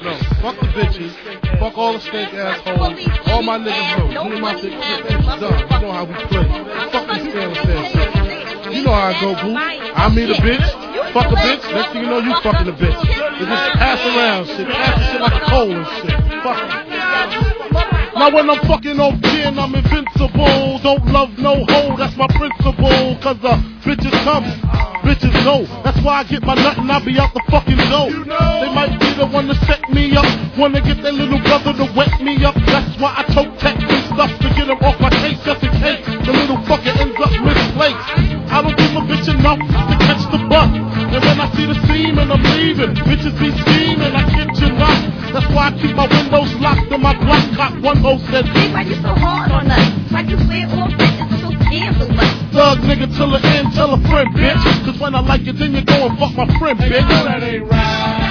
No, fuck the bitches, fuck all the steak assholes, all my niggas know. Me and my bitch, it's done. You know how we play. Fuck this family shit. You know how I go, boo. I meet a bitch, fuck a bitch, next thing you know, you fucking a bitch. It just pass around shit, pass the shit like a coal and shit. Fuck it. Now when I'm fucking on gin, I'm invincible. Don't love no hoe, that's my principle. Cause bitches come, bitches know. That's why I get my nut and I be out the fucking door. They might be the one to set me up, wanna get their little brother to wet me up. That's why I tote tech and stuff to get him off my case, just in case the little fucker ends up misplaced. I don't give a bitch enough to catch the bus. And when I see the seam and I'm leaving, bitches be scheming, I kid you not. That's why I keep my windows locked and my black cock. One hoe said, hey, why you so hard on us? Why you wear all bitches so scandalous? Thug nigga till the end, tell a friend, bitch. Cause when I like it, then you go and fuck my friend, bitch. You know that ain't right.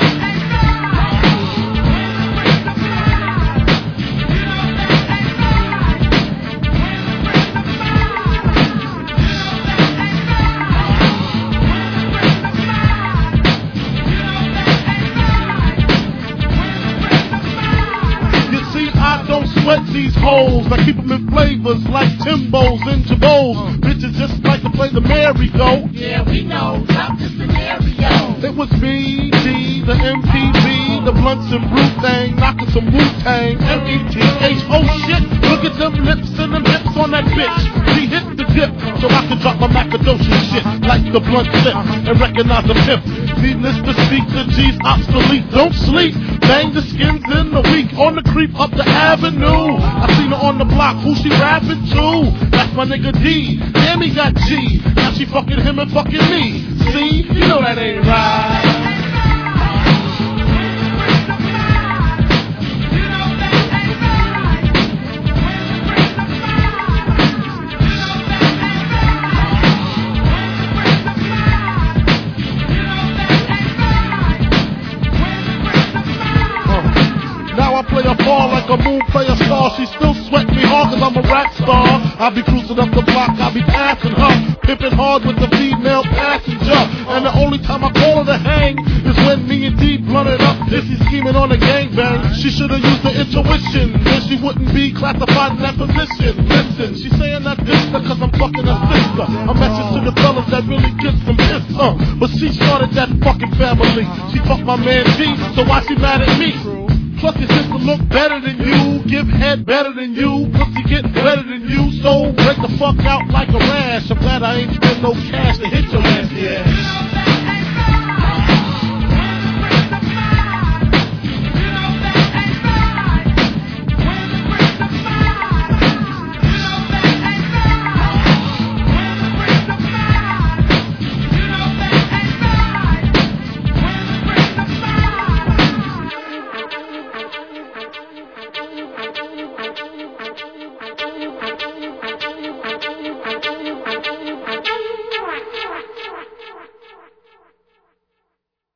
Sweat these hoes, I keep them in flavors like Timbos and Jabos. Bitches just like to play the merry-go. Yeah, we know, drop the scenario. It was me, D, the MPV, the blunts and brew thing, knocking some Wu-Tang, M-E-T-H, oh shit, look at them lips and them hips on that bitch. She hit the dip, so I can drop my Macadocious shit, like the blunt tip, and recognize a pimp. Needless to speak, the G's obsolete, don't sleep, bang the skins in the week, on the creep up the avenue. I seen her on the block, who she rapping to? That's my nigga D, damn he got G, now she fucking him and fucking me. See, you know that ain't right. Play a ball like a moon play a star. She still sweat me hard cause I'm a rap star. I be cruising up the block, I be passing her, pimping hard with the female passenger. And the only time I call her to hang is when me and D blunted up. If she's scheming on a gangbang, she should've used her intuition, then she wouldn't be classified in that position. Listen, she's saying that this cause I'm fucking her sister. A message to the fellas that really get some piss, but she started that fucking family. She fucked my man D, so why she mad at me? Plus your sister look better than you, give head better than you, pussy get better than you, so break the fuck out like a rash. I'm glad I ain't spend no cash to hit your ass, yeah.